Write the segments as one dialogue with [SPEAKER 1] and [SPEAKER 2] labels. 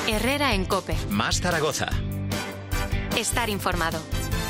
[SPEAKER 1] Herrera en COPE.
[SPEAKER 2] Más Zaragoza.
[SPEAKER 1] Estar informado.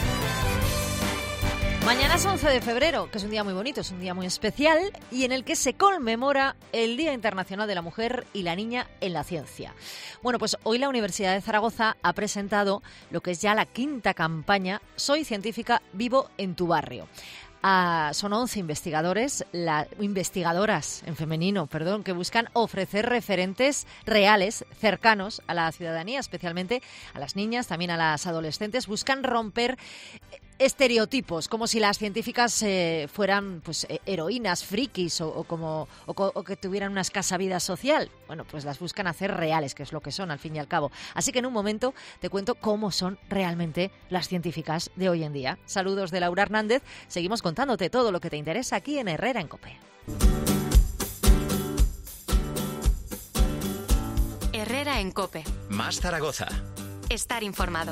[SPEAKER 3] Mañana es 11 de febrero, que es un día muy bonito, es un día muy especial y en el que se conmemora el Día Internacional de la Mujer y la Niña en la Ciencia. Bueno, pues hoy la Universidad de Zaragoza ha presentado lo que es ya la quinta campaña Soy científica, vivo en tu barrio. Son 11 investigadoras en femenino, que buscan ofrecer referentes reales, cercanos a la ciudadanía, especialmente a las niñas, también a las adolescentes. Buscan romper estereotipos, como si las científicas fueran pues heroínas, frikis o que tuvieran una escasa vida social. Bueno, pues las buscan hacer reales, que es lo que son al fin y al cabo. Así que en un momento te cuento cómo son realmente las científicas de hoy en día. Saludos de Laura Hernández. Seguimos contándote todo lo que te interesa aquí en Herrera en COPE.
[SPEAKER 1] Herrera en COPE.
[SPEAKER 2] Más Zaragoza.
[SPEAKER 1] Estar informado.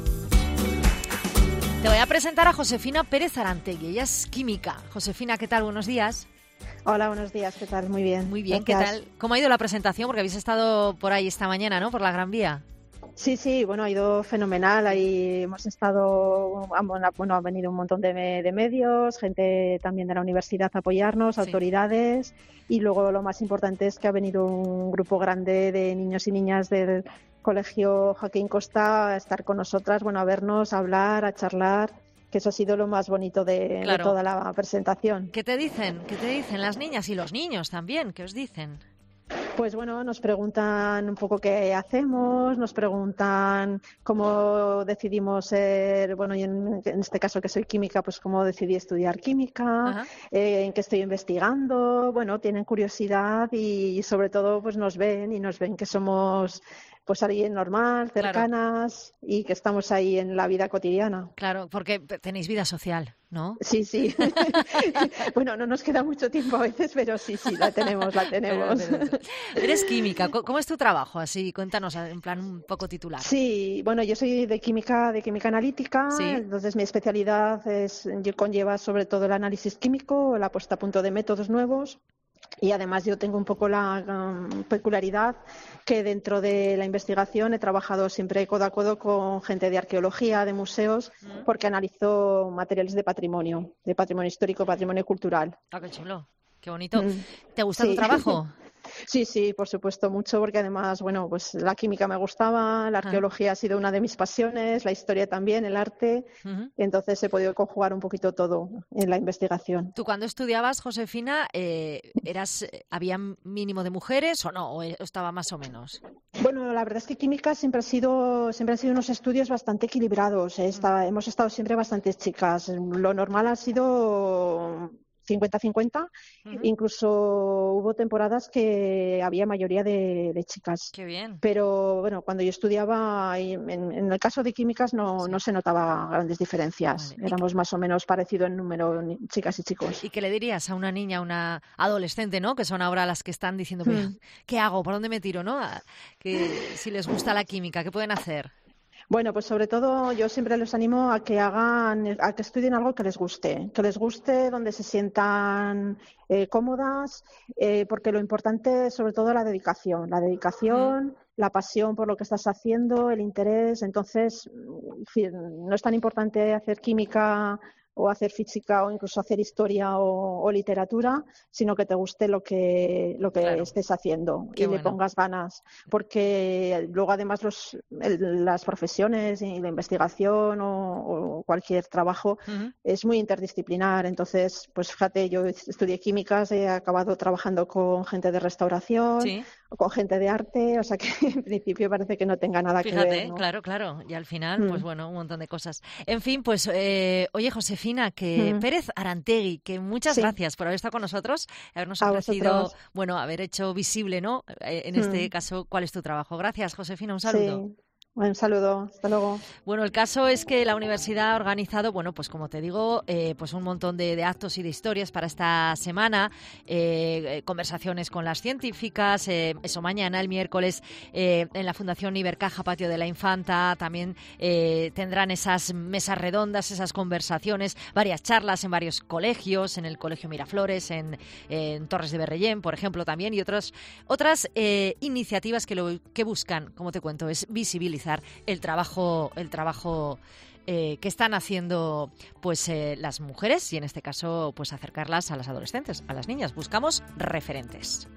[SPEAKER 3] Te voy a presentar a Josefina Pérez Arantegui. Ella es química. Josefina, ¿qué tal? Buenos días.
[SPEAKER 4] Hola, buenos días. ¿Qué tal? Muy bien.
[SPEAKER 3] Muy bien,
[SPEAKER 4] Gracias.
[SPEAKER 3] ¿qué tal? ¿Cómo ha ido la presentación? Porque habéis estado por ahí esta mañana, ¿no? Por la Gran Vía.
[SPEAKER 4] Sí, bueno, ha ido fenomenal. Ahí hemos estado, ha venido un montón de medios, gente también de la universidad a apoyarnos,
[SPEAKER 3] Sí.
[SPEAKER 4] autoridades, y luego lo más importante es que ha venido un grupo grande de niños y niñas del Colegio Joaquín Costa a estar con nosotras, bueno, a vernos, a hablar, a charlar, que eso ha sido lo más bonito de toda la presentación.
[SPEAKER 3] ¿Qué te dicen? ¿Qué te dicen las niñas y los niños también? ¿Qué os dicen?
[SPEAKER 4] Pues bueno, nos preguntan un poco qué hacemos, nos preguntan cómo decidimos ser, bueno, y en este caso que soy química, pues cómo decidí estudiar química, en qué estoy investigando, bueno, tienen curiosidad y sobre todo pues nos ven que somos pues alguien normal, cercanas, y que estamos ahí en la vida cotidiana.
[SPEAKER 3] Claro, porque tenéis vida social, ¿no?
[SPEAKER 4] Sí. Bueno, no nos queda mucho tiempo a veces, pero sí, la tenemos.
[SPEAKER 3] Pero. Eres química, ¿cómo es tu trabajo? Así, cuéntanos en plan un poco titular.
[SPEAKER 4] Sí, bueno, yo soy de química analítica,
[SPEAKER 3] ¿Sí?
[SPEAKER 4] Entonces mi especialidad conlleva sobre todo el análisis químico, la puesta a punto de métodos nuevos. Y además yo tengo un poco la peculiaridad que dentro de la investigación he trabajado siempre codo a codo con gente de arqueología, de museos, porque analizo materiales de patrimonio histórico, patrimonio cultural.
[SPEAKER 3] Ah, qué chulo, qué bonito. ¿Te gusta tu trabajo?
[SPEAKER 4] Sí, por supuesto, mucho, porque además, bueno, pues la química me gustaba, la arqueología ha sido una de mis pasiones, la historia también, el arte, entonces he podido conjugar un poquito todo en la investigación.
[SPEAKER 3] ¿Tú cuando estudiabas, Josefina, había mínimo de mujeres o no? ¿O estaba más o menos?
[SPEAKER 4] Bueno, la verdad es que química siempre han sido unos estudios bastante equilibrados. Hemos estado siempre bastantes chicas. Lo normal ha sido 50-50, incluso hubo temporadas que había mayoría de chicas.
[SPEAKER 3] Qué bien.
[SPEAKER 4] Pero bueno, cuando yo estudiaba, en el caso de químicas no se notaba grandes diferencias.
[SPEAKER 3] Vale.
[SPEAKER 4] Éramos más o menos parecido en número, chicas y chicos.
[SPEAKER 3] ¿Y qué le dirías a una niña, a una adolescente, ¿no? Que son ahora las que están diciendo, ¿qué hago? ¿Por dónde me tiro? ¿No? Que si les gusta la química, ¿qué pueden hacer?
[SPEAKER 4] Bueno, pues sobre todo yo siempre les animo a que estudien algo que les guste, donde se sientan cómodas, porque lo importante es sobre todo la dedicación, la pasión por lo que estás haciendo, el interés. Entonces, en fin, no es tan importante hacer química o hacer física o incluso hacer historia o literatura, sino que te guste lo que
[SPEAKER 3] Claro.
[SPEAKER 4] estés haciendo.
[SPEAKER 3] Qué
[SPEAKER 4] y
[SPEAKER 3] bueno.
[SPEAKER 4] le pongas ganas, porque luego además las profesiones y la investigación o cualquier trabajo es muy interdisciplinar. Entonces, pues fíjate, yo estudié químicas, he acabado trabajando con gente de restauración,
[SPEAKER 3] Sí.
[SPEAKER 4] o con gente de arte, o sea que en principio parece que no tenga nada que ver, ¿no?
[SPEAKER 3] Claro. Y al final, pues bueno, un montón de cosas. En fin, pues, oye, Josefina, que Pérez Arantegui, que muchas gracias por haber estado con nosotros, habernos ofrecido, bueno, haber hecho visible, ¿no? En este caso, cuál es tu trabajo. Gracias, Josefina, un saludo.
[SPEAKER 4] Sí. Un saludo, hasta luego.
[SPEAKER 3] Bueno, el caso es que la universidad ha organizado, bueno, pues como te digo, pues un montón de actos y de historias para esta semana, conversaciones con las científicas, eso mañana, el miércoles, en la Fundación Ibercaja Patio de la Infanta, también tendrán esas mesas redondas, esas conversaciones, varias charlas en varios colegios, en el Colegio Miraflores, en Torres de Berrellén, por ejemplo, también, y otras iniciativas que buscan, como te cuento, es visibilizar el trabajo que están haciendo pues las mujeres y en este caso pues acercarlas a las adolescentes, a las niñas. Buscamos referentes.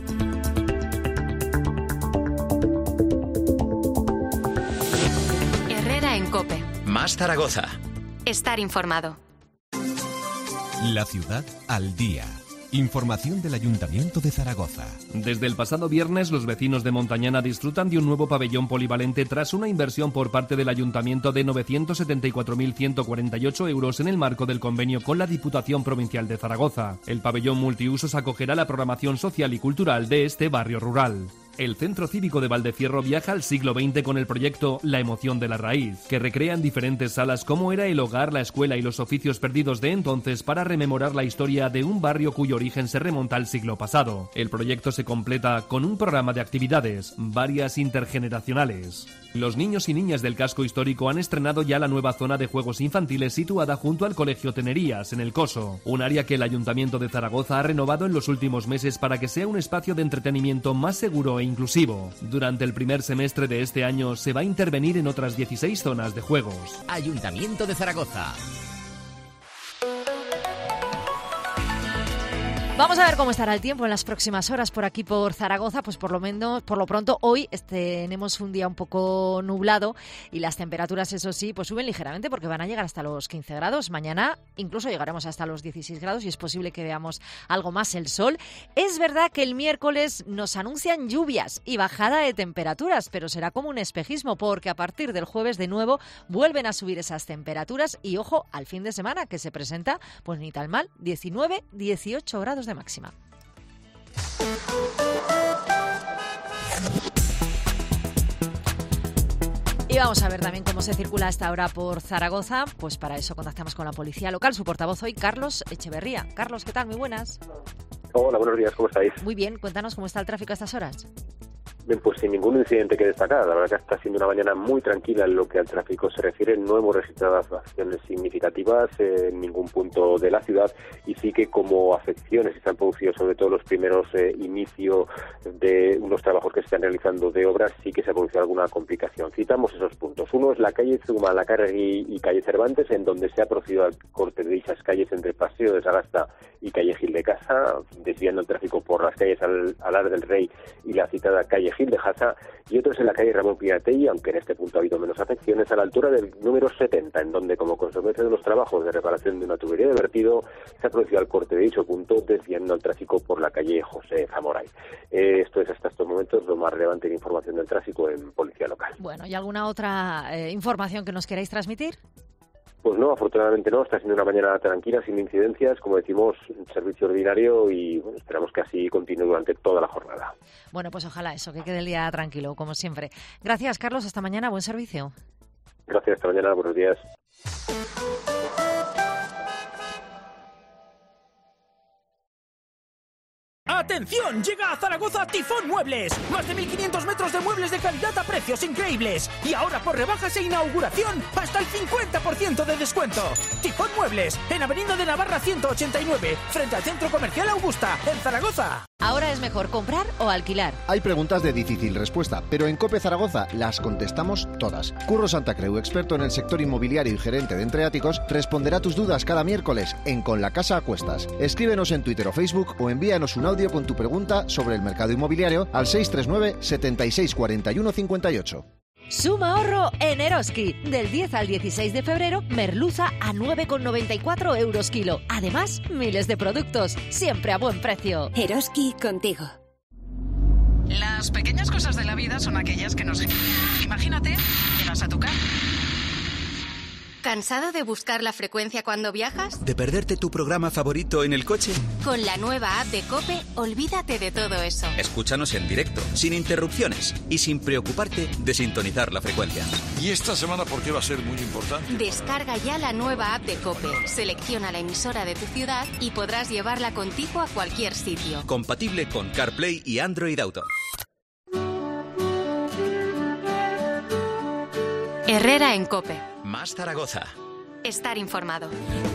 [SPEAKER 1] Herrera en COPE.
[SPEAKER 2] Más Zaragoza.
[SPEAKER 1] Estar informado.
[SPEAKER 5] La ciudad al día. Información del Ayuntamiento de Zaragoza.
[SPEAKER 6] Desde el pasado viernes, los vecinos de Montañana disfrutan de un nuevo pabellón polivalente tras una inversión por parte del Ayuntamiento de 974.148 euros en el marco del convenio con la Diputación Provincial de Zaragoza. El pabellón multiusos acogerá la programación social y cultural de este barrio rural. El Centro Cívico de Valdecierro viaja al siglo XX con el proyecto La Emoción de la Raíz, que recrea en diferentes salas cómo era el hogar, la escuela y los oficios perdidos de entonces para rememorar la historia de un barrio cuyo origen se remonta al siglo pasado. El proyecto se completa con un programa de actividades, varias intergeneracionales. Los niños y niñas del casco histórico han estrenado ya la nueva zona de juegos infantiles situada junto al Colegio Tenerías, en el Coso, un área que el Ayuntamiento de Zaragoza ha renovado en los últimos meses para que sea un espacio de entretenimiento más seguro e inclusivo. Durante el primer semestre de este año se va a intervenir en otras 16 zonas de juegos.
[SPEAKER 5] Ayuntamiento de Zaragoza.
[SPEAKER 3] Vamos a ver cómo estará el tiempo en las próximas horas por aquí por Zaragoza. Pues por lo pronto hoy tenemos un día un poco nublado y las temperaturas, eso sí, pues suben ligeramente porque van a llegar hasta los 15 grados. Mañana incluso llegaremos hasta los 16 grados y es posible que veamos algo más el sol. Es verdad que el miércoles nos anuncian lluvias y bajada de temperaturas, pero será como un espejismo porque a partir del jueves de nuevo vuelven a subir esas temperaturas y ojo al fin de semana que se presenta pues ni tan mal, 19, 18 grados de máxima. Y vamos a ver también cómo se circula hasta ahora por Zaragoza. Pues para eso contactamos con la policía local. Su portavoz hoy, Carlos Echeverría. Carlos, ¿qué tal? Muy buenas.
[SPEAKER 7] Hola, buenos días, ¿cómo estáis?
[SPEAKER 3] Muy bien, cuéntanos cómo está el tráfico a estas horas.
[SPEAKER 7] Bien, pues sin ningún incidente que destacar. La verdad que está siendo una mañana muy tranquila en lo que al tráfico se refiere. No hemos registrado afecciones significativas en ningún punto de la ciudad y sí que como afecciones se han producido sobre todo los primeros inicios de unos trabajos que se están realizando de obras, sí que se ha producido alguna complicación. Citamos esos puntos. Uno es la calle Zumalacárregui y calle Cervantes, en donde se ha producido el corte de dichas calles entre Paseo de Sagasta y calle Gil de Casa, desviando el tráfico por las calles Alar del Rey y la citada calle Gil de Jasa, y otro es en la calle Ramón Piratell, aunque en este punto ha habido menos afecciones, a la altura del número 70, en donde como consecuencia de los trabajos de reparación de una tubería de vertido se ha producido el corte de dicho punto, desviando el tráfico por la calle José Zamoray. Esto es hasta estos momentos lo más relevante en información del tráfico en Policía Local. Bueno,
[SPEAKER 3] ¿y alguna otra información que nos queráis transmitir?
[SPEAKER 7] Pues no, afortunadamente no, está siendo una mañana tranquila, sin incidencias, como decimos, servicio ordinario y bueno, esperamos que así continúe durante toda la jornada.
[SPEAKER 3] Bueno, pues ojalá eso, que quede el día tranquilo, como siempre. Gracias, Carlos, hasta mañana, buen servicio.
[SPEAKER 7] Gracias, hasta mañana, buenos días.
[SPEAKER 8] ¡Atención! Llega a Zaragoza Tifón Muebles. Más de 1.500 metros de muebles de calidad a precios increíbles. Y ahora por rebajas e inauguración, hasta el 50% de descuento. Tifón Muebles, en Avenida de Navarra 189, frente al Centro Comercial Augusta, en Zaragoza.
[SPEAKER 3] Ahora es mejor comprar o alquilar.
[SPEAKER 9] Hay preguntas de difícil respuesta, pero en COPE Zaragoza las contestamos todas. Curro Santacreu, experto en el sector inmobiliario y gerente de Entreáticos, responderá tus dudas cada miércoles en Con la Casa a Cuestas. Escríbenos en Twitter o Facebook o envíanos un audio con tu pregunta sobre el mercado inmobiliario al 639 76 41 58.
[SPEAKER 3] Suma ahorro en Eroski. Del 10 al 16 de febrero, merluza a 9,94 euros kilo. Además, miles de productos, siempre a buen precio.
[SPEAKER 10] Eroski contigo.
[SPEAKER 11] Las pequeñas cosas de la vida son aquellas que nos... Imagínate, llegas a tu casa
[SPEAKER 1] ¿Cansado de buscar la frecuencia cuando viajas?
[SPEAKER 2] ¿De perderte tu programa favorito en el coche?
[SPEAKER 1] Con la nueva app de COPE, olvídate de todo eso.
[SPEAKER 2] Escúchanos en directo, sin interrupciones y sin preocuparte de sintonizar la frecuencia.
[SPEAKER 10] ¿Y esta semana por qué va a ser muy importante?
[SPEAKER 1] Descarga ya la nueva app de COPE, selecciona la emisora de tu ciudad y podrás llevarla contigo a cualquier sitio.
[SPEAKER 2] Compatible con CarPlay y Android Auto.
[SPEAKER 1] Herrera en COPE.
[SPEAKER 2] Más Zaragoza.
[SPEAKER 1] Estar informado.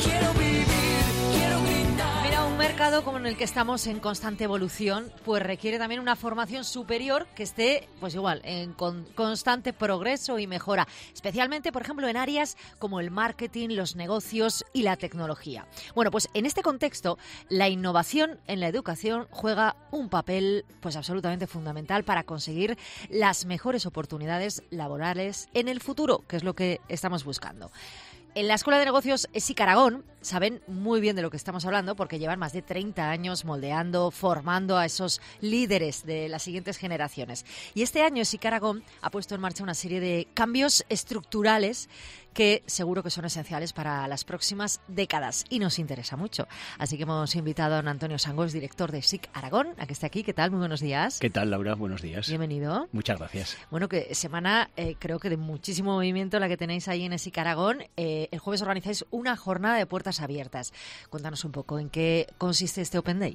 [SPEAKER 3] Mira, un mercado como en el que estamos en constante evolución, pues requiere también una formación superior que esté, pues igual, en constante progreso y mejora, especialmente, por ejemplo, en áreas como el marketing, los negocios y la tecnología. Bueno, pues en este contexto, la innovación en la educación juega un papel, pues absolutamente fundamental para conseguir las mejores oportunidades laborales en el futuro, que es lo que estamos buscando. En la Escuela de Negocios ESIC Aragón saben muy bien de lo que estamos hablando porque llevan más de 30 años moldeando, formando a esos líderes de las siguientes generaciones. Y este año ESIC Aragón ha puesto en marcha una serie de cambios estructurales que seguro que son esenciales para las próximas décadas y nos interesa mucho. Así que hemos invitado a don Antonio Sangos, director de ESIC Aragón, a que esté aquí. ¿Qué tal? Muy buenos días.
[SPEAKER 12] ¿Qué tal, Laura? Buenos días.
[SPEAKER 3] Bienvenido.
[SPEAKER 12] Muchas gracias.
[SPEAKER 3] Bueno, que semana creo que de muchísimo movimiento la que tenéis ahí en ESIC Aragón. El jueves organizáis una jornada de puertas abiertas. Cuéntanos un poco en qué consiste este Open Day.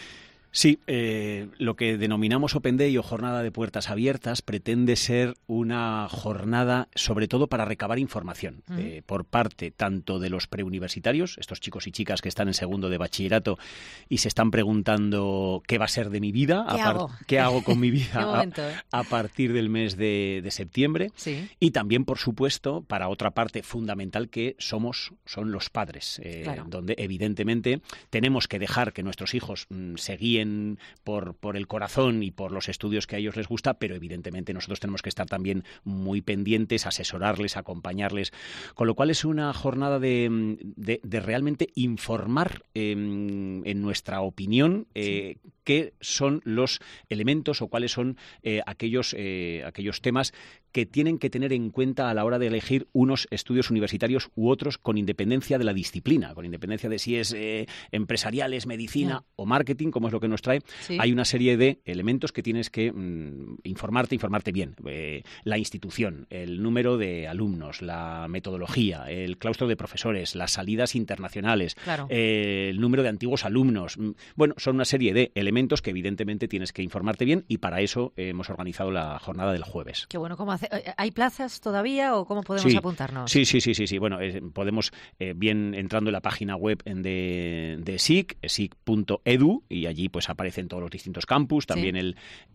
[SPEAKER 12] Sí, lo que denominamos Open Day o Jornada de Puertas Abiertas pretende ser una jornada sobre todo para recabar información por parte tanto de los preuniversitarios, estos chicos y chicas que están en segundo de bachillerato y se están preguntando qué va a ser de mi vida, qué hago con mi vida a partir del mes de septiembre.
[SPEAKER 3] Sí.
[SPEAKER 12] Y también, por supuesto, para otra parte fundamental que son los padres,
[SPEAKER 3] claro,
[SPEAKER 12] donde evidentemente tenemos que dejar que nuestros hijos se guíen por el corazón y por los estudios que a ellos les gusta, pero evidentemente nosotros tenemos que estar también muy pendientes, asesorarles, acompañarles, con lo cual es una jornada de realmente informar, en nuestra opinión, qué son los elementos o cuáles son aquellos temas que tienen que tener en cuenta a la hora de elegir unos estudios universitarios u otros con independencia de la disciplina, con independencia de si es empresariales, medicina o marketing, como es lo que nos trae. Sí. Hay una serie de elementos que tienes que informarte bien. La institución, el número de alumnos, la metodología, el claustro de profesores, las salidas internacionales,
[SPEAKER 3] claro,
[SPEAKER 12] el número de antiguos alumnos. Bueno, son una serie de elementos que evidentemente tienes que informarte bien y para eso hemos organizado la jornada del jueves.
[SPEAKER 3] Qué bueno, ¿cómo ¿hay plazas todavía o cómo podemos apuntarnos?
[SPEAKER 12] Sí. Bueno, podemos bien entrando en la página web de ESIC, esic.edu, y allí pues aparecen todos los distintos campus, también el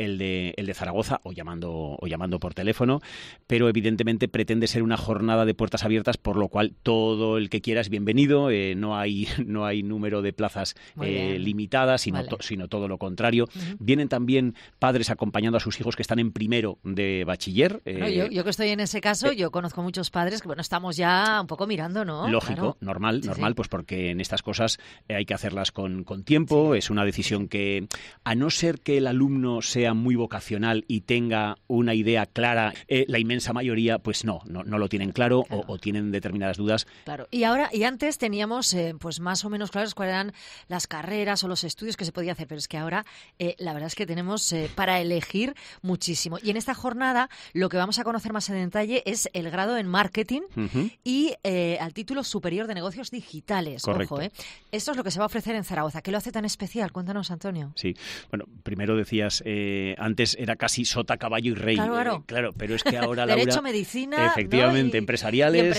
[SPEAKER 12] de Zaragoza o llamando por teléfono, pero evidentemente pretende ser una jornada de puertas abiertas, por lo cual todo el que quiera es bienvenido. No hay número de plazas limitadas, sino todo lo contrario. Vienen también padres acompañando a sus hijos que están en primero de bachiller.
[SPEAKER 3] Yo que estoy en ese caso, yo conozco muchos padres que estamos ya un poco mirando, ¿no?
[SPEAKER 12] Lógico,
[SPEAKER 3] claro.
[SPEAKER 12] normal, pues porque en estas cosas hay que hacerlas con tiempo. Es una decisión que, a no ser que el alumno sea muy vocacional y tenga una idea clara, la inmensa mayoría pues no lo tienen claro. O tienen determinadas dudas.
[SPEAKER 3] Claro. Y antes teníamos pues más o menos claros cuáles eran las carreras o los estudios que se podía hacer, pero es que ahora la verdad es que tenemos para elegir muchísimo. Y en esta jornada lo que vamos a conocer más en detalle es el grado en marketing y al título superior de negocios digitales.
[SPEAKER 12] Correcto.
[SPEAKER 3] Ojo, esto es lo que se va a ofrecer en Zaragoza. ¿Qué lo hace tan especial? Cuéntanos, Antonio.
[SPEAKER 12] Sí, bueno, primero decías, antes era casi sota, caballo y rey.
[SPEAKER 3] Claro.
[SPEAKER 12] Pero es que ahora,
[SPEAKER 3] Derecho,
[SPEAKER 12] Laura,
[SPEAKER 3] medicina,
[SPEAKER 12] efectivamente,
[SPEAKER 3] ¿no?
[SPEAKER 12] empresariales.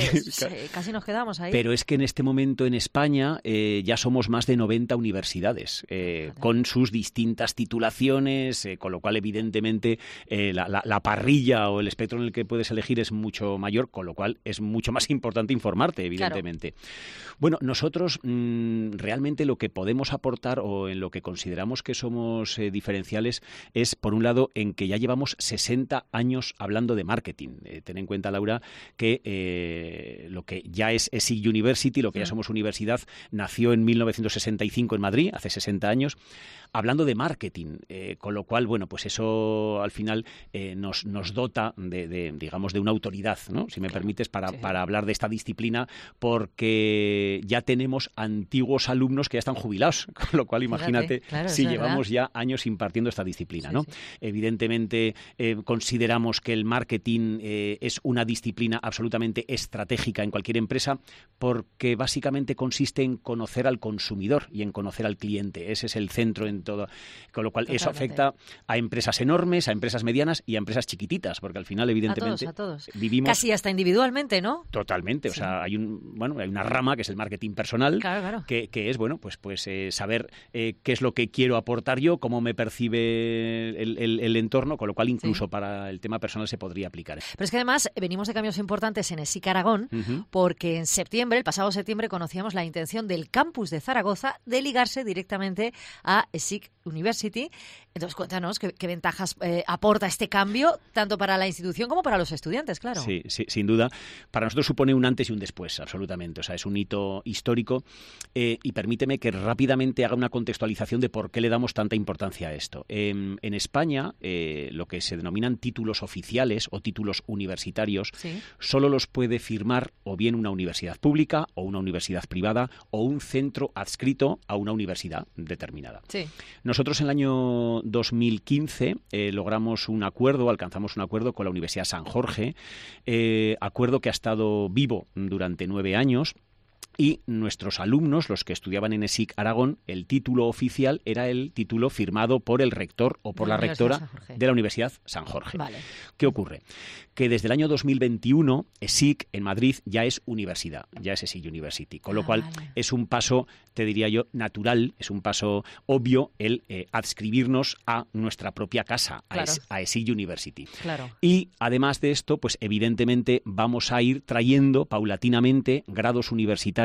[SPEAKER 3] Casi nos quedamos ahí.
[SPEAKER 12] Pero es que en este momento en España ya somos más de 90 universidades con sus distintas titulaciones, con lo cual evidentemente la parrilla o el espectro en el que puedes elegir es mucho mayor, con lo cual es mucho más importante informarte, evidentemente. Claro. Bueno, nosotros realmente lo que podemos aportar o en lo que consideramos que somos diferenciales es, por un lado, en que ya llevamos 60 años hablando de marketing. Ten en cuenta, Laura, que lo que ya es ESIC University, lo que ya somos universidad, nació en 1965 en Madrid, hace 60 años. hablando de marketing, con lo cual, bueno, pues eso al final nos dota digamos, de una autoridad, ¿no? Si me permites, para hablar de esta disciplina, porque ya tenemos antiguos alumnos que ya están jubilados, con lo cual imagínate si llevamos ya años impartiendo esta disciplina, ¿no? Evidentemente consideramos que el marketing es una disciplina absolutamente estratégica en cualquier empresa, porque básicamente consiste en conocer al consumidor y en conocer al cliente. Ese es el centro en todo. Con lo cual eso afecta a empresas enormes, a empresas medianas y a empresas chiquititas, porque al final evidentemente
[SPEAKER 3] a todos.
[SPEAKER 12] Vivimos
[SPEAKER 3] casi hasta individualmente, ¿no?
[SPEAKER 12] Totalmente. O sea, hay una rama que es el marketing personal, que es pues saber qué es lo que quiero aportar yo, cómo me percibe el entorno, con lo cual incluso para el tema personal se podría aplicar.
[SPEAKER 3] Pero es que además venimos de cambios importantes en ESIC Aragón, porque en septiembre, el pasado septiembre, conocíamos la intención del campus de Zaragoza de ligarse directamente a ESIC University. Entonces, cuéntanos qué ventajas aporta este cambio, tanto para la institución como para los estudiantes, claro.
[SPEAKER 12] Sí, sin duda. Para nosotros supone un antes y un después, absolutamente. O sea, es un hito histórico y permíteme que rápidamente haga una contextualización de por qué le damos tanta importancia a esto. En España, lo que se denominan títulos oficiales o títulos universitarios, solo los puede firmar o bien una universidad pública o una universidad privada o un centro adscrito a una universidad determinada. Nosotros en el año 2015 alcanzamos un acuerdo con la Universidad San Jorge, acuerdo que ha estado vivo durante 9 años. Y nuestros alumnos, los que estudiaban en ESIC Aragón, el título oficial era el título firmado por el rector o por la rectora de la Universidad San Jorge. ¿Qué ocurre? Que desde el año 2021 ESIC en Madrid ya es universidad, ya es ESIC University, con lo cual es un paso, te diría yo, natural, es un paso obvio el adscribirnos a nuestra propia casa, a ESIC University. Y además de esto, pues evidentemente vamos a ir trayendo paulatinamente grados universitarios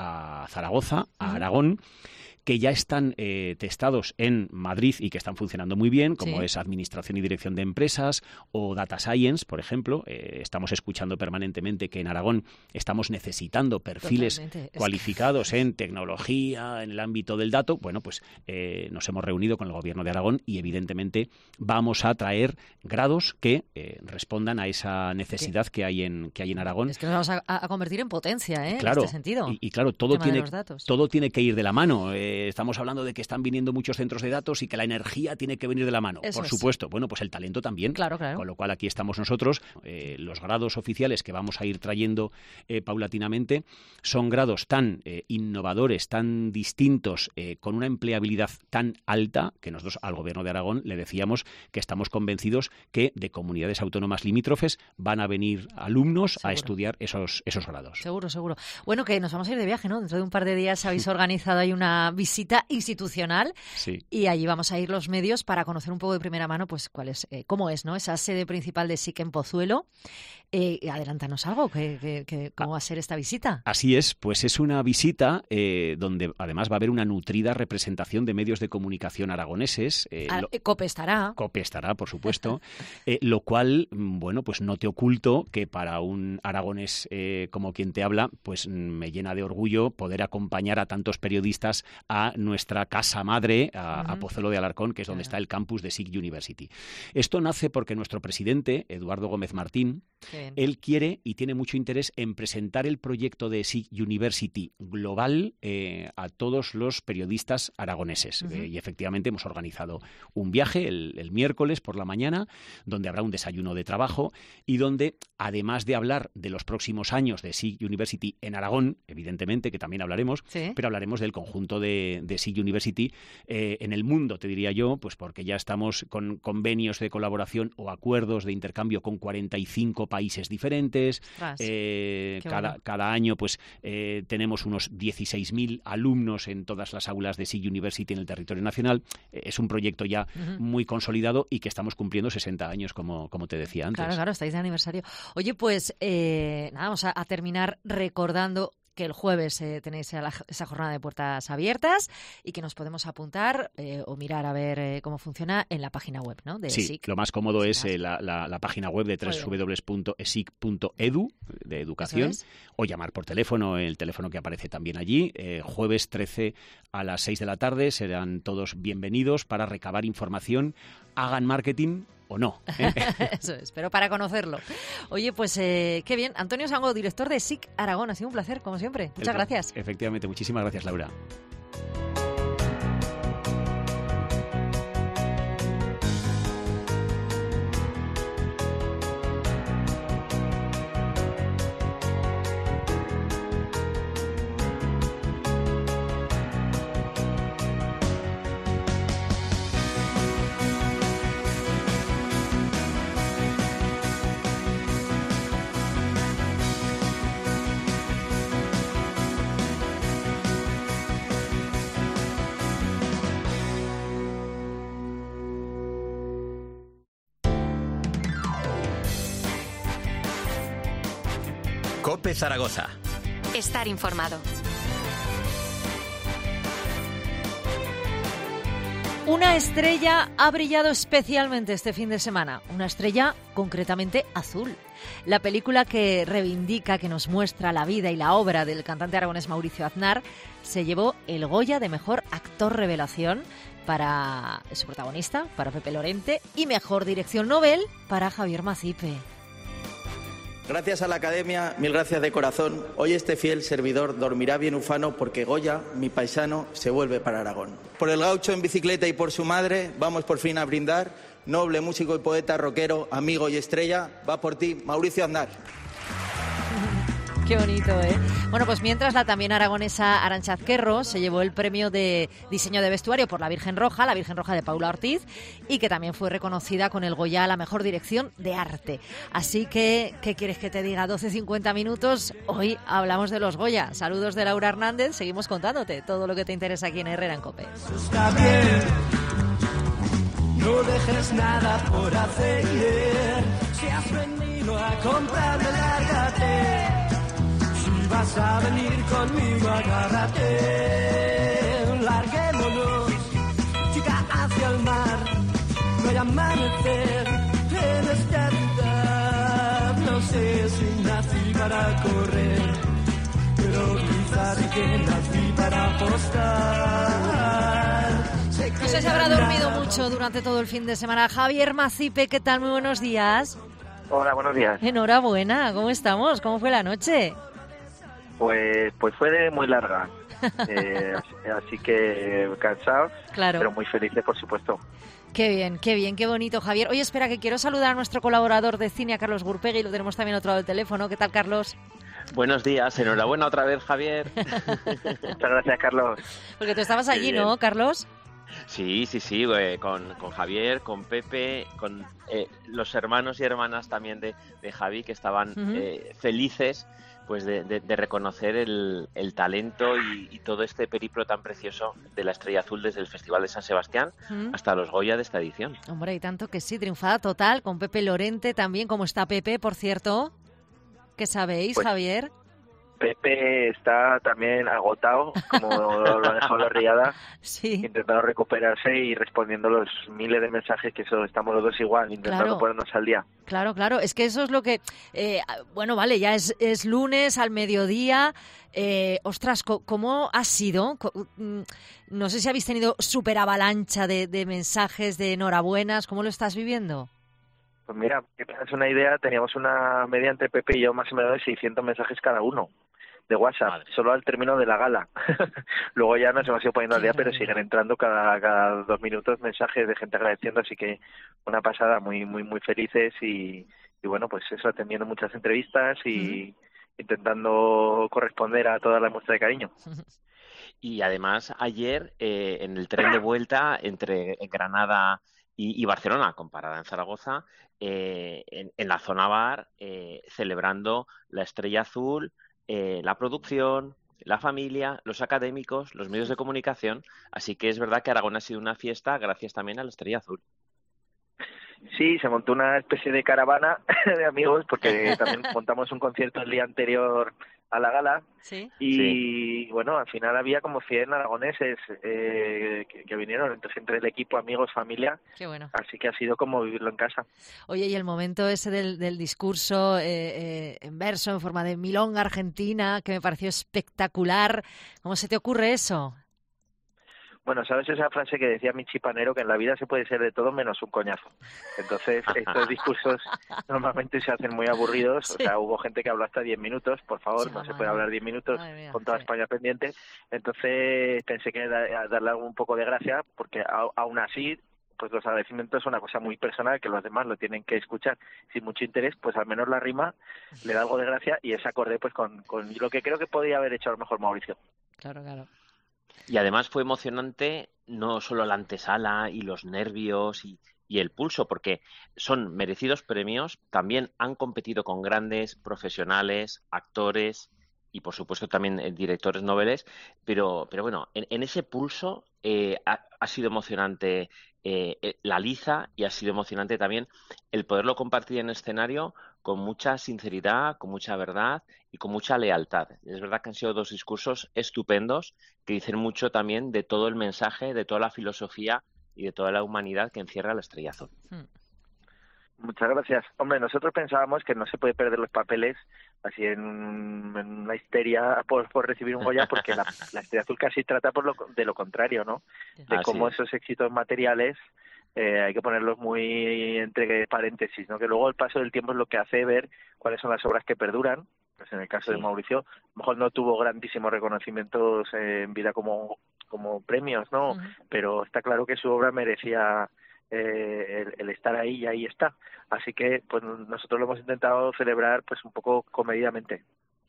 [SPEAKER 12] a Zaragoza, a Aragón, que ya están testados en Madrid y que están funcionando muy bien, como es Administración y Dirección de Empresas o Data Science, por ejemplo. Estamos escuchando permanentemente que en Aragón estamos necesitando perfiles cualificados en tecnología, en el ámbito del dato. Bueno, pues nos hemos reunido con el Gobierno de Aragón y evidentemente vamos a traer grados que respondan a esa necesidad que hay en Aragón.
[SPEAKER 3] Es que nos vamos a convertir en potencia,
[SPEAKER 12] claro,
[SPEAKER 3] en este sentido.
[SPEAKER 12] Y claro, todo tiene que ir de la mano. Estamos hablando de que están viniendo muchos centros de datos y que la energía tiene que venir de la mano. Por supuesto. Bueno, pues el talento también.
[SPEAKER 3] Claro.
[SPEAKER 12] Con lo cual aquí estamos nosotros. Los grados oficiales que vamos a ir trayendo paulatinamente son grados tan innovadores, tan distintos, con una empleabilidad tan alta, que nosotros al Gobierno de Aragón le decíamos que estamos convencidos que de comunidades autónomas limítrofes van a venir alumnos a estudiar esos grados.
[SPEAKER 3] Seguro. Bueno, que nos vamos a ir de viaje, ¿no? Dentro de un par de días habéis organizado ahí una visita institucional y allí vamos a ir los medios para conocer un poco de primera mano pues cómo es, ¿no? Esa sede principal de SIC en Pozuelo. Adelántanos algo, ¿cómo va a ser esta visita?
[SPEAKER 12] Así es, pues es una visita donde además va a haber una nutrida representación de medios de comunicación aragoneses.
[SPEAKER 3] COPE estará.
[SPEAKER 12] COPE estará, por supuesto, lo cual, bueno, pues no te oculto que para un aragonés como quien te habla, pues me llena de orgullo poder acompañar a tantos periodistas a nuestra casa madre, a Pozuelo de Alarcón, que es donde está el campus de SIC University. Esto nace porque nuestro presidente, Eduardo Gómez Martín, él quiere y tiene mucho interés en presentar el proyecto de SIC University global a todos los periodistas aragoneses. Y efectivamente hemos organizado un viaje el miércoles por la mañana, donde habrá un desayuno de trabajo y donde, además de hablar de los próximos años de SIC University en Aragón, evidentemente, que también hablaremos, pero hablaremos del conjunto de SIC University en el mundo, te diría yo, pues porque ya estamos con convenios de colaboración o acuerdos de intercambio con 45 países diferentes. Cada año pues tenemos unos 16.000 alumnos en todas las aulas de SIC University en el territorio nacional. Es un proyecto ya muy consolidado y que estamos cumpliendo 60 años, como te decía antes.
[SPEAKER 3] Claro, estáis de aniversario. Oye, pues nada, vamos a terminar recordando que el jueves tenéis esa jornada de puertas abiertas y que nos podemos apuntar o mirar a ver cómo funciona en la página web, ¿no? De ESIC.
[SPEAKER 12] Lo más cómodo es la página web de www.esic.edu, de educación, o llamar por teléfono, el teléfono que aparece también allí. Jueves 13 a las 6 de la tarde serán todos bienvenidos para recabar información, hagan marketing o no.
[SPEAKER 3] Eso es, pero para conocerlo. Oye, pues qué bien. Antonio Sango, director de ESIC Aragón, ha sido un placer, como siempre. Muchas gracias.
[SPEAKER 12] Efectivamente, muchísimas gracias, Laura.
[SPEAKER 2] COPE Zaragoza.
[SPEAKER 1] Estar informado.
[SPEAKER 3] Una estrella ha brillado especialmente este fin de semana. Una estrella concretamente azul. La película que reivindica, que nos muestra la vida y la obra del cantante aragonés Mauricio Aznar se llevó el Goya de Mejor Actor Revelación para su protagonista, para Pepe Lorente, y Mejor Dirección Nobel para Javier Macipe.
[SPEAKER 13] Gracias a la Academia, mil gracias de corazón. Hoy este fiel servidor dormirá bien ufano porque Goya, mi paisano, se vuelve para Aragón. Por el gaucho en bicicleta y por su madre, vamos por fin a brindar. Noble músico y poeta rockero, amigo y estrella, va por ti, Mauricio Aznar.
[SPEAKER 3] Qué bonito, ¿eh? Bueno, pues mientras la también aragonesa Arantxa Azquerro se llevó el premio de diseño de vestuario por la Virgen Roja de Paula Ortiz, y que también fue reconocida con el Goya a la mejor dirección de arte. Así que, ¿qué quieres que te diga? 12:50 minutos, hoy hablamos de los Goya. Saludos de Laura Hernández, seguimos contándote todo lo que te interesa aquí en Herrera en COPE.
[SPEAKER 14] Está bien, no dejes nada por hacer. Si has venido a comprarme, lárgate. Vas a venir conmigo, agárrate. Larguémonos, chica, hacia el mar. No hay amanecer en esta vida. No sé si nací para correr, pero quizás sí que nací para apostar.
[SPEAKER 3] No sé si habrá dormido mucho durante todo el fin de semana. Javier Macipe, ¿qué tal? Muy buenos días.
[SPEAKER 15] Hola, buenos días.
[SPEAKER 3] Enhorabuena, ¿cómo estamos? ¿Cómo fue la noche?
[SPEAKER 15] Pues fue muy larga, así que cansados,
[SPEAKER 3] claro,
[SPEAKER 15] pero muy felices, por supuesto.
[SPEAKER 3] Qué bien, qué bonito, Javier. Oye, espera, que quiero saludar a nuestro colaborador de cine, a Carlos Gurpegui, lo tenemos también al otro lado del teléfono. ¿Qué tal, Carlos?
[SPEAKER 16] Buenos días, enhorabuena otra vez, Javier.
[SPEAKER 15] Muchas gracias, Carlos.
[SPEAKER 3] Porque tú estabas allí, ¿no, Carlos?
[SPEAKER 16] Sí, con Javier, con Pepe, con los hermanos y hermanas también de Javi, que estaban felices pues de reconocer el talento y todo este periplo tan precioso de la Estrella Azul desde el Festival de San Sebastián hasta los Goya de esta edición.
[SPEAKER 3] Hombre, y tanto que sí, triunfada total, con Pepe Lorente también. ¿Cómo está Pepe, por cierto? ¿Qué sabéis, pues, Javier?
[SPEAKER 15] Pepe está también agotado, como lo ha dejado la riada, intentando recuperarse y respondiendo los miles de mensajes, que eso estamos los dos igual, intentando ponernos al día.
[SPEAKER 3] Claro, es que eso es lo que... bueno, vale, ya es lunes al mediodía. Ostras, ¿cómo ha sido? No sé si habéis tenido súper avalancha de mensajes, de enhorabuenas. ¿Cómo lo estás viviendo?
[SPEAKER 15] Pues mira, que te das una idea, teníamos una media entre Pepe y yo más o menos de 600 mensajes cada uno de WhatsApp, solo al término de la gala. Luego ya nos hemos ido poniendo al día, pero siguen entrando cada 2 minutos mensajes de gente agradeciendo, así que una pasada, muy felices y bueno, pues eso, atendiendo muchas entrevistas y intentando corresponder a toda la muestra de cariño.
[SPEAKER 16] Y además ayer en el tren de vuelta entre Granada y Barcelona, con parada en Zaragoza, en la zona bar, celebrando la Estrella Azul, la producción, la familia, los académicos, los medios de comunicación. Así que es verdad que Aragón ha sido una fiesta gracias también a la Estrella Azul.
[SPEAKER 15] Sí, se montó una especie de caravana de amigos, porque también montamos un concierto el día anterior la gala.
[SPEAKER 3] ¿Sí?
[SPEAKER 15] Y bueno, al final había como 100 aragoneses que vinieron, entonces entre el equipo, amigos, familia.
[SPEAKER 3] Qué bueno.
[SPEAKER 15] Así que ha sido como vivirlo en casa.
[SPEAKER 3] Oye, y el momento ese del discurso en verso, en forma de milonga argentina, que me pareció espectacular. ¿Cómo se te ocurre eso?
[SPEAKER 15] Bueno, ¿sabes esa frase que decía Michi Panero, que en la vida se puede ser de todo menos un coñazo? Entonces, estos discursos normalmente se hacen muy aburridos. Sí. O sea, hubo gente que habló hasta 10 minutos. Por favor, sí, no se puede hablar 10 minutos con toda España pendiente. Entonces, pensé que darle un poco de gracia, porque aún así, pues los agradecimientos son una cosa muy personal, que los demás lo tienen que escuchar sin mucho interés, pues al menos la rima le da algo de gracia y es acorde pues con lo que creo que podría haber hecho a lo mejor Mauricio.
[SPEAKER 3] Claro, claro.
[SPEAKER 16] Y además fue emocionante no solo la antesala y los nervios y el pulso, porque son merecidos premios, también han competido con grandes profesionales, actores y por supuesto también directores noveles, pero bueno, en ese pulso ha sido emocionante la liza y ha sido emocionante también el poderlo compartir en escenario con mucha sinceridad, con mucha verdad y con mucha lealtad. Es verdad que han sido 2 discursos estupendos que dicen mucho también de todo el mensaje, de toda la filosofía y de toda la humanidad que encierra la Estrella Azul.
[SPEAKER 15] Muchas gracias. Hombre, nosotros pensábamos que no se puede perder los papeles así en una histeria por recibir un Goya, porque la Estrella Azul casi trata de lo contrario, ¿no? De cómo esos éxitos materiales hay que ponerlos muy entre paréntesis, ¿no? Que luego el paso del tiempo es lo que hace ver cuáles son las obras que perduran. Pues en el caso de Mauricio, a lo mejor no tuvo grandísimos reconocimientos en vida como premios, ¿no? Pero está claro que su obra merecía el estar ahí y ahí está. Así que pues nosotros lo hemos intentado celebrar pues un poco comedidamente.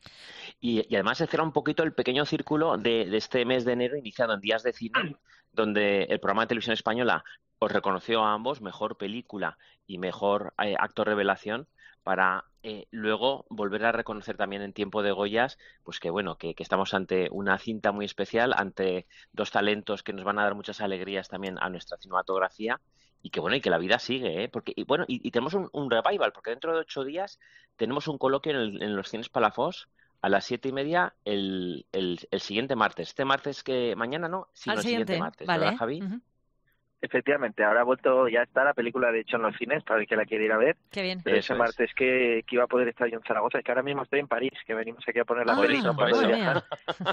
[SPEAKER 16] Y además se cierra un poquito el pequeño círculo de este mes de enero iniciado en Días de Cine, donde el programa de Televisión Española os reconoció a ambos mejor película y mejor actor revelación, para luego volver a reconocer también en tiempo de Goyas, pues que bueno, que estamos ante una cinta muy especial, ante 2 talentos que nos van a dar muchas alegrías también a nuestra cinematografía, y que bueno, y que la vida sigue, porque y tenemos un revival, porque dentro de 8 días tenemos un coloquio en los Cines Palafox a las 7:30 el siguiente martes. Este martes que mañana no, sino el siguiente martes,
[SPEAKER 3] vale.
[SPEAKER 16] ¿Verdad, Javi?
[SPEAKER 15] Efectivamente, ahora ha vuelto, ya está la película de hecho en los cines para el que la quiere ir a ver.
[SPEAKER 3] Qué bien.
[SPEAKER 15] Pero ese martes que iba a poder estar yo en Zaragoza, es que ahora mismo estoy en París, que venimos aquí a poner la peli, no puedo viajar.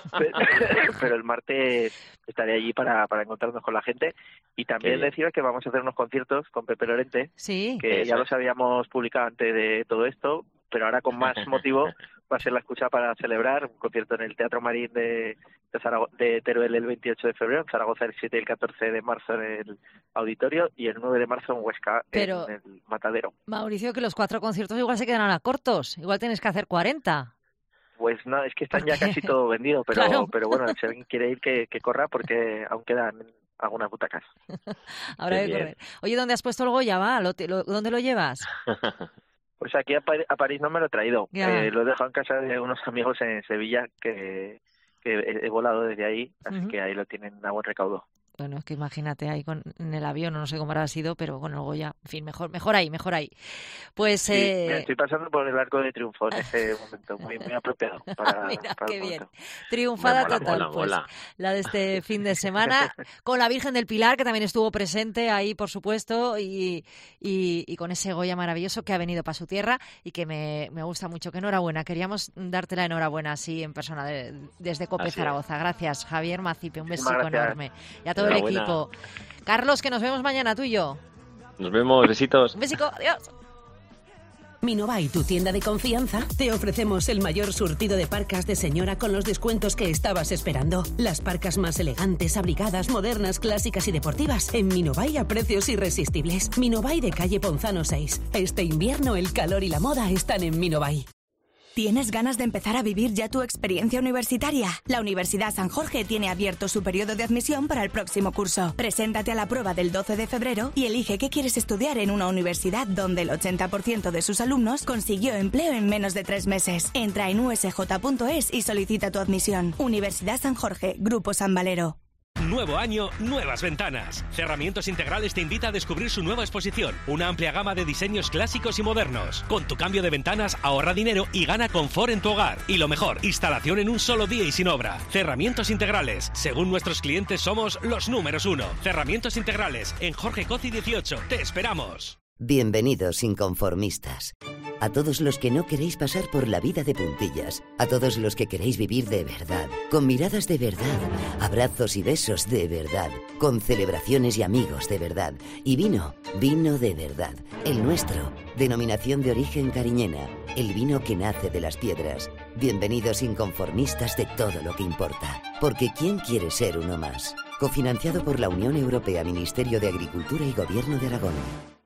[SPEAKER 15] Pero el martes estaré allí para encontrarnos con la gente. Y también deciros que vamos a hacer unos conciertos con Pepe Lorente, que ya los habíamos publicado antes de todo esto, pero ahora con más motivo va a ser la excusa para celebrar un concierto en el Teatro Marín de Teruel el 28 de febrero, en Zaragoza el 7 y el 14 de marzo en el Auditorio y el 9 de marzo en Huesca en el Matadero.
[SPEAKER 3] Mauricio, que los 4 conciertos igual se quedan ahora cortos, igual tienes que hacer 40.
[SPEAKER 15] Pues no, es que están ya casi todo vendido, pero bueno, si alguien quiere ir que corra porque aún quedan algunas butacas.
[SPEAKER 3] Habrá que correr. Oye, ¿dónde has puesto el Goya, va? ¿Dónde lo llevas?
[SPEAKER 15] Pues aquí a París no me lo he traído. Lo he dejado en casa de unos amigos en Sevilla que he volado desde ahí, así que ahí lo tienen a buen recaudo.
[SPEAKER 3] Bueno, es que imagínate ahí en el avión, no sé cómo habrá sido, pero con el Goya, en fin, mejor ahí. Pues
[SPEAKER 15] sí, estoy pasando por el Arco de Triunfo en este momento, muy apropiado.
[SPEAKER 3] Mira, qué bien. Triunfada total, pues la de este fin de semana, con la Virgen del Pilar, que también estuvo presente ahí, por supuesto, y con ese Goya maravilloso que ha venido para su tierra y que me gusta mucho. Que enhorabuena, queríamos darte la enhorabuena así en persona desde COPE Zaragoza. Gracias, Javier Macipe, un besico enorme. Y a todo el equipo. Carlos, que nos vemos mañana, tú y yo.
[SPEAKER 16] Nos vemos, besitos.
[SPEAKER 3] Un besico, adiós.
[SPEAKER 17] Minobai, tu tienda de confianza, te ofrecemos el mayor surtido de parcas de señora con los descuentos que estabas esperando. Las parcas más elegantes, abrigadas, modernas, clásicas y deportivas en Minobai a precios irresistibles. Minobai de calle Ponzano 6. Este invierno el calor y la moda están en Minobai.
[SPEAKER 18] ¿Tienes ganas de empezar a vivir ya tu experiencia universitaria? La Universidad San Jorge tiene abierto su periodo de admisión para el próximo curso. Preséntate a la prueba del 12 de febrero y elige qué quieres estudiar en una universidad donde el 80% de sus alumnos consiguió empleo en menos de 3 meses. Entra en usj.es y solicita tu admisión. Universidad San Jorge, Grupo San Valero.
[SPEAKER 19] Nuevo año, nuevas ventanas. Cerramientos Integrales te invita a descubrir su nueva exposición. Una amplia gama de diseños clásicos y modernos. Con tu cambio de ventanas, ahorra dinero y gana confort en tu hogar. Y lo mejor, instalación en un solo día y sin obra. Cerramientos Integrales. Según nuestros clientes, somos los números 1. Cerramientos Integrales. En Jorge Coci 18. Te esperamos.
[SPEAKER 20] Bienvenidos, inconformistas. A todos los que no queréis pasar por la vida de puntillas, a todos los que queréis vivir de verdad, con miradas de verdad, abrazos y besos de verdad, con celebraciones y amigos de verdad, y vino de verdad, el nuestro, denominación de origen cariñena, el vino que nace de las piedras. Bienvenidos, inconformistas de todo lo que importa, porque ¿quién quiere ser uno más? Cofinanciado por la Unión Europea, Ministerio de Agricultura y Gobierno de Aragón.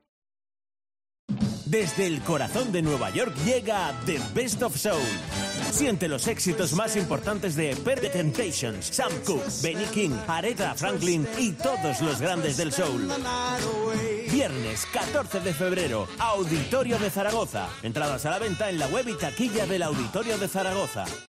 [SPEAKER 21] Desde el corazón de Nueva York llega The Best of Soul. Siente los éxitos más importantes de The Temptations, Sam Cooke, Benny King, Aretha Franklin y todos los grandes del soul. Viernes 14 de febrero, Auditorio de Zaragoza. Entradas a la venta en la web y taquilla del Auditorio de Zaragoza.